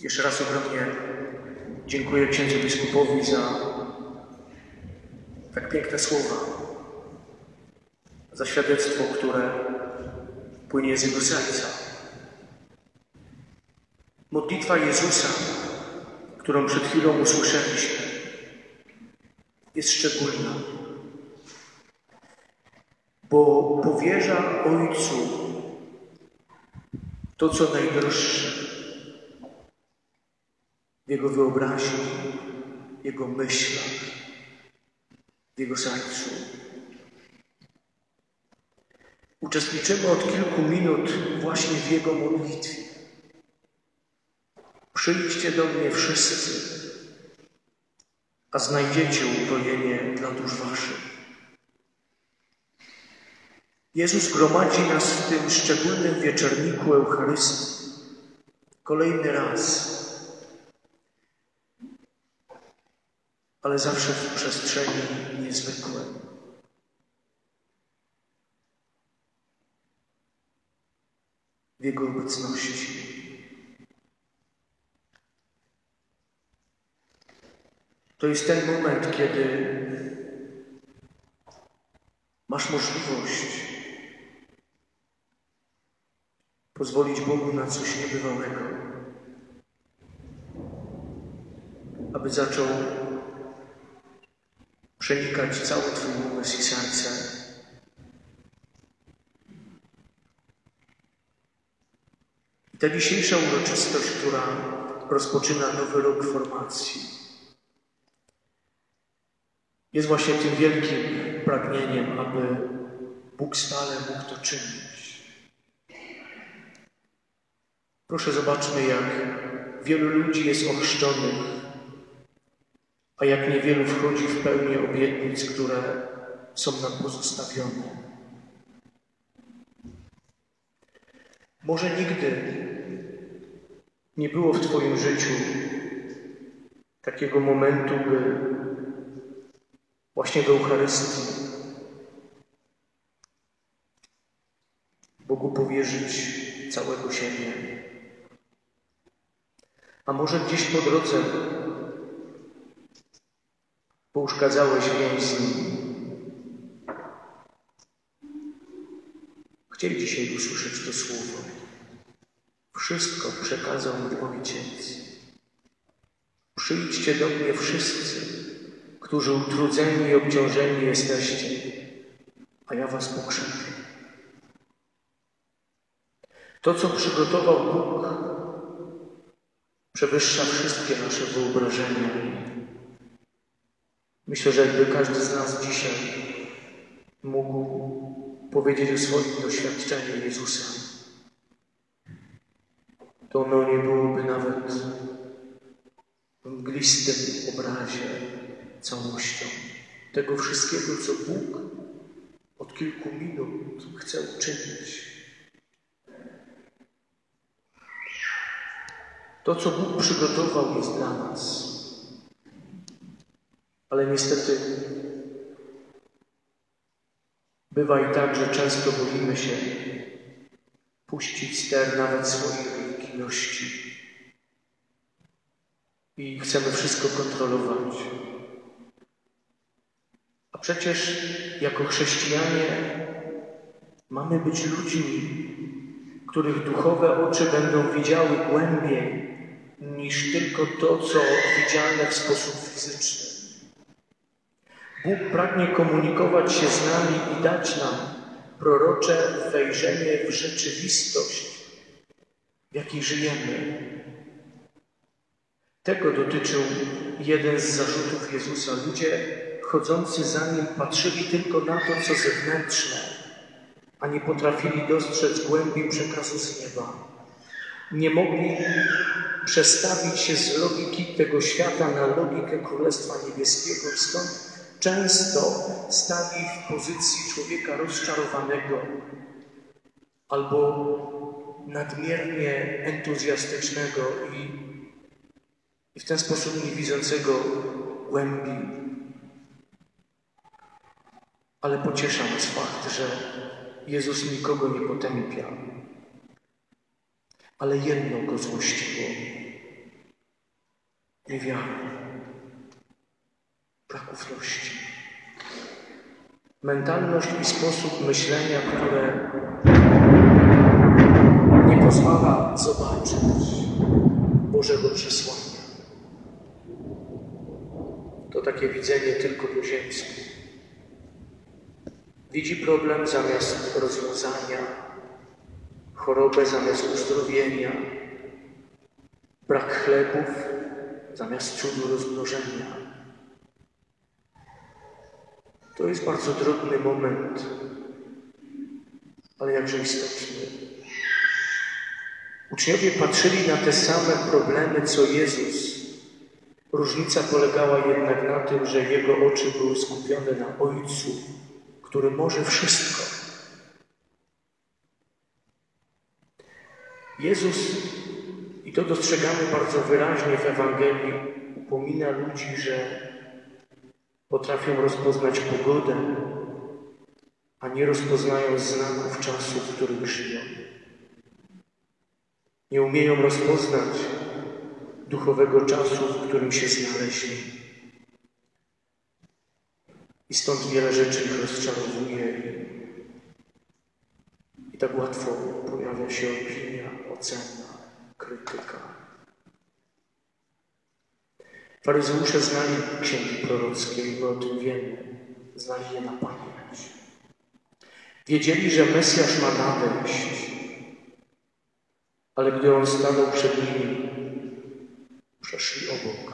Jeszcze raz ogromnie dziękuję księdzu biskupowi za tak piękne słowa, za świadectwo, które płynie z jego serca. Modlitwa Jezusa, którą przed chwilą usłyszeliśmy, jest szczególna, bo powierza Ojcu to, co najdroższe w Jego wyobraźni, w Jego myślach, w Jego sercu. Uczestniczymy od kilku minut właśnie w Jego modlitwie. Przyjdźcie do mnie wszyscy, a znajdziecie ukojenie dla dusz waszych. Jezus gromadzi nas w tym szczególnym wieczorniku Eucharystii kolejny raz, ale zawsze w przestrzeni niezwykłej. W Jego obecności. To jest ten moment, kiedy masz możliwość pozwolić Bogu na coś niebywałego, aby zaczął przenikać cały Twój umysł i serce. I ta dzisiejsza uroczystość, która rozpoczyna nowy rok formacji, jest właśnie tym wielkim pragnieniem, aby Bóg stale mógł to czynić. Proszę, zobaczmy, jak wielu ludzi jest ochrzczonych, a jak niewielu wchodzi w pełnię obietnic, które są nam pozostawione. Może nigdy nie było w Twoim życiu takiego momentu, by właśnie w Eucharystii Bogu powierzyć całego siebie. A może gdzieś po drodze pouszkadzałeś więź z Nim. Chcieli dzisiaj usłyszeć to słowo. Wszystko przekazał mi Ojciec. Przyjdźcie do mnie wszyscy, którzy utrudzeni i obciążeni jesteście, a ja was pokrzepię. To, co przygotował Bóg, przewyższa wszystkie nasze wyobrażenia. Myślę, że jakby każdy z nas dzisiaj mógł powiedzieć o swoim doświadczeniu Jezusa, to ono nie byłoby nawet w mglistym obrazie całością tego wszystkiego, co Bóg od kilku minut chce uczynić. To, co Bóg przygotował, jest dla nas. Ale niestety bywa i tak, że często boimy się puścić ster nawet swojej religijności i chcemy wszystko kontrolować. A przecież jako chrześcijanie mamy być ludźmi, których duchowe oczy będą widziały głębiej niż tylko to, co widziane w sposób fizyczny. Bóg pragnie komunikować się z nami i dać nam prorocze wejrzenie w rzeczywistość, w jakiej żyjemy. Tego dotyczył jeden z zarzutów Jezusa. Ludzie chodzący za Nim patrzyli tylko na to, co zewnętrzne, a nie potrafili dostrzec głębi przekazu z nieba. Nie mogli przestawić się z logiki tego świata na logikę Królestwa Niebieskiego i stąd często stali w pozycji człowieka rozczarowanego albo nadmiernie entuzjastycznego i w ten sposób nie widzącego głębi. Ale pociesza nas fakt, że Jezus nikogo nie potępia. Ale jedno go złościło. niewiary, brak ufności. Mentalność i sposób myślenia, które nie pozwala zobaczyć Bożego przesłania. To takie widzenie tylko po ziemsku. Widzi problem zamiast rozwiązania, chorobę zamiast uzdrowienia, brak chlebów zamiast cudu rozmnożenia. To jest bardzo drobny moment, ale jakże istotny. Uczniowie patrzyli na te same problemy, co Jezus. Różnica polegała jednak na tym, że Jego oczy były skupione na Ojcu, który może wszystko. Jezus, i to dostrzegamy bardzo wyraźnie w Ewangelii, upomina ludzi, że potrafią rozpoznać pogodę, a nie rozpoznają znaków czasu, w którym żyją. Nie umieją rozpoznać duchowego czasu, w którym się znaleźli. I stąd wiele rzeczy ich rozczarowuje i tak łatwo pojawia się opinia, ocena, krytyka. Faryzeusze znali księgi prorockie i my o tym wiemy. Znali je na pamięć. Wiedzieli, że Mesjasz ma nadejść, ale gdy On stanął przed nimi, przeszli obok.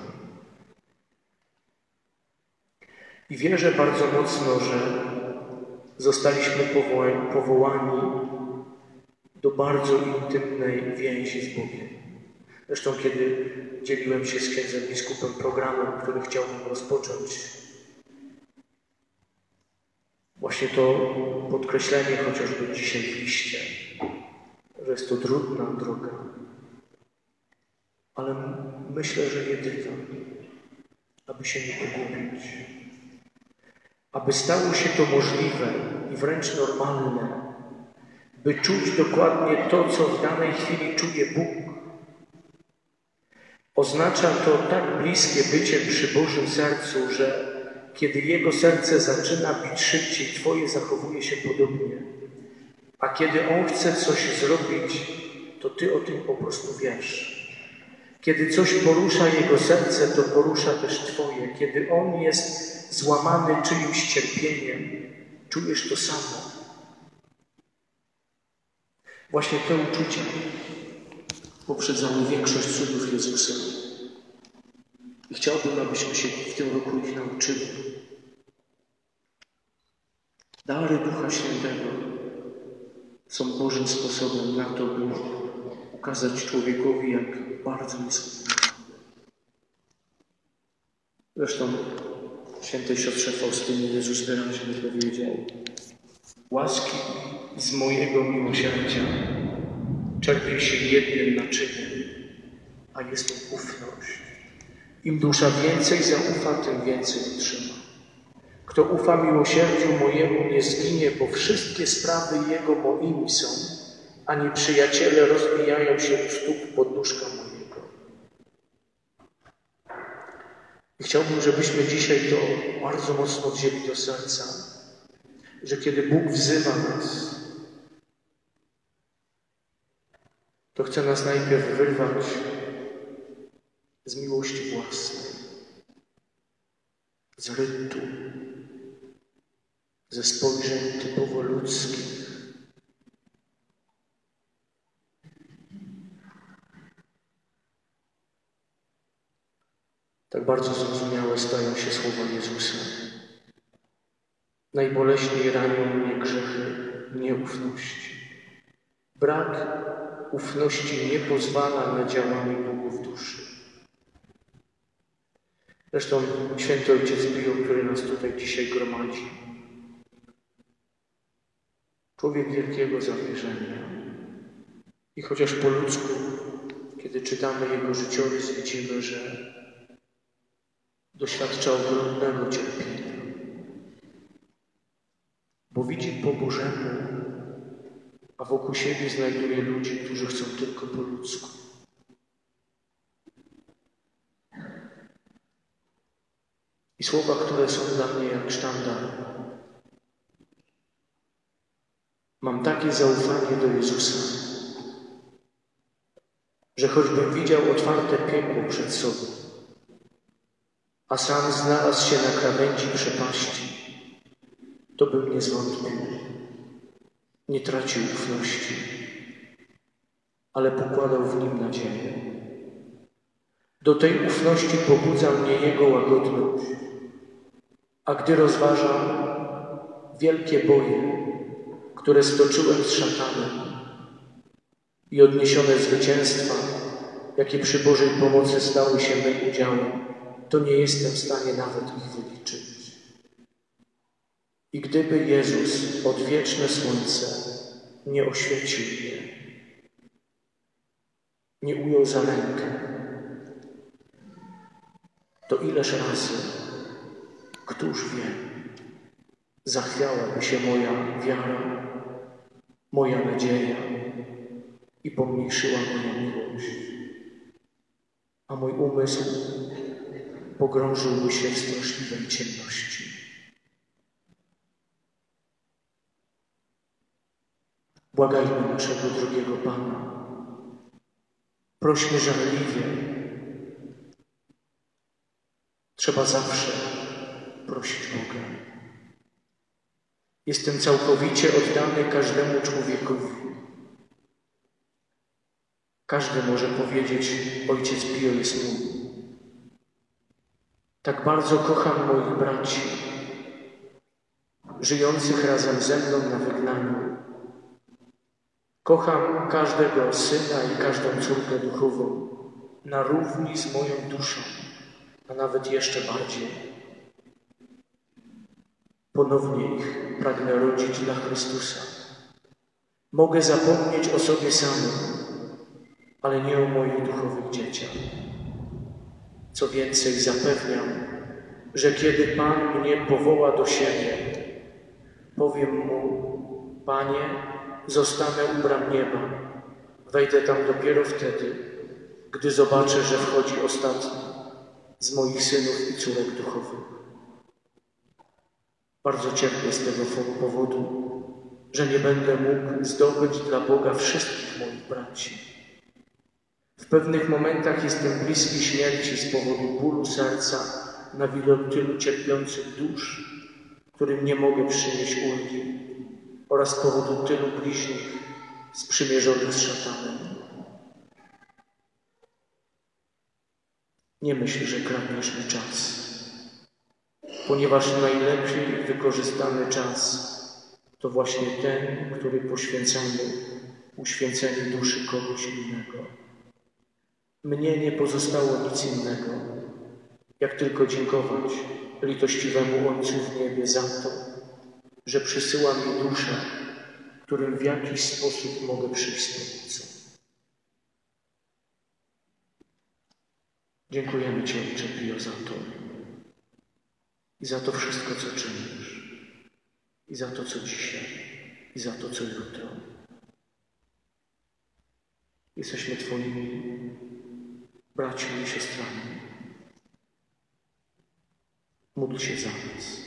I wierzę bardzo mocno, że zostaliśmy powołani do bardzo intymnej więzi z Bogiem. Zresztą, kiedy dzieliłem się z księdzem biskupem programem, który chciałbym rozpocząć, właśnie to podkreślenie chociażby dzisiaj w liście, że jest to trudna droga, ale myślę, że jedyna, aby się nie pogubić. Aby stało się to możliwe i wręcz normalne, by czuć dokładnie to, co w danej chwili czuje Bóg. Oznacza to tak bliskie bycie przy Bożym sercu, że kiedy Jego serce zaczyna bić szybciej, Twoje zachowuje się podobnie. A kiedy On chce coś zrobić, to Ty o tym po prostu wiesz. Kiedy coś porusza Jego serce, to porusza też Twoje. Kiedy On jest złamany czyimś cierpieniem, czujesz to samo. Właśnie te uczucia poprzedzały większość cudów Jezusa. I chciałbym, abyśmy się w tym roku ich nauczyli. Dary Ducha Świętego są Bożym sposobem na to, by ukazać człowiekowi, jak bardzo jest umiłowany. Zresztą świętej siostrze Faustynie Jezus wyraźnie powiedział: łaski z mojego miłosierdzia czerpie się jednym naczyniem, a jest to ufność. Im dusza więcej zaufa, tym więcej otrzyma. Kto ufa miłosierdziu mojemu, nie zginie, bo wszystkie sprawy Jego moimi są, a nieprzyjaciele rozbijają się u stóp podnóżka mojego. I chciałbym, żebyśmy dzisiaj to bardzo mocno wzięli do serca, że kiedy Bóg wzywa nas, to chce nas najpierw wyrwać z miłości własnej, z rytu, ze spojrzeń typowo ludzkich. Tak bardzo zrozumiałe stają się słowa Jezusa. Najboleśniej ranią mnie grzechy nieufności. Brak ufności nie pozwala na działanie Bogu w duszy. Zresztą święty Ojciec Pio, który nas tutaj dzisiaj gromadzi, człowiek wielkiego zawierzenia. I chociaż po ludzku, kiedy czytamy jego życiorys, widzimy, że doświadcza ogromnego cierpienia. Bo widzi po Bożemu, a wokół siebie znajduje ludzi, którzy chcą tylko po ludzku. I słowa, które są dla mnie jak sztandar. Mam takie zaufanie do Jezusa, że choćbym widział otwarte piekło przed sobą, a sam znalazł się na krawędzi przepaści, to bym nie zwątpił, nie tracił ufności, ale pokładał w Nim nadzieję. Do tej ufności pobudza mnie Jego łagodność, a gdy rozważam wielkie boje, które stoczyłem z szatanem i odniesione zwycięstwa, jakie przy Bożej pomocy stały się mym udziałem, to nie jestem w stanie nawet ich wyliczyć. I gdyby Jezus, odwieczne słońce, nie oświecił mnie, nie ujął za rękę, to ileż razy, któż wie, zachwiałaby się moja wiara, moja nadzieja i pomniejszyła moja miłość, a mój umysł pogrążyłby się w straszliwej ciemności. Błagajmy naszego drogiego Pana. Prośmy żarliwie. Trzeba zawsze prosić Boga. Jestem całkowicie oddany każdemu człowiekowi. Każdy może powiedzieć: Ojciec Pio jest mój. Tak bardzo kocham moich braci, żyjących razem ze mną na wygnaniu. Kocham każdego syna i każdą córkę duchową na równi z moją duszą, a nawet jeszcze bardziej. Ponownie ich pragnę rodzić dla Chrystusa. Mogę zapomnieć o sobie samym, ale nie o moich duchowych dzieciach. Co więcej, zapewniam, że kiedy Pan mnie powoła do siebie, powiem Mu: Panie, zostanę u bram nieba. Wejdę tam dopiero wtedy, gdy zobaczę, że wchodzi ostatni z moich synów i córek duchowych. Bardzo cierpię z tego powodu, że nie będę mógł zdobyć dla Boga wszystkich moich braci. W pewnych momentach jestem bliski śmierci z powodu bólu serca na widok tylu cierpiących dusz, którym nie mogę przynieść ulgi, oraz z powodu tylu bliźnich sprzymierzonych z szatanem. Nie myśl, że kradniesz mi czas, ponieważ najlepiej wykorzystany czas to właśnie ten, który poświęcamy uświęceniu duszy kogoś innego. Mnie nie pozostało nic innego, jak tylko dziękować litościwemu Ojcu w niebie za to, że przysyła mi duszę, którym w jakiś sposób mogę przyjść z pomocą. Dziękujemy Ci, Ojcze Pio, za to i za to wszystko, co czynisz, i za to, co dzisiaj, i za to, co jutro. Jesteśmy Twoimi braćmi i siostrami. Módl się za nas.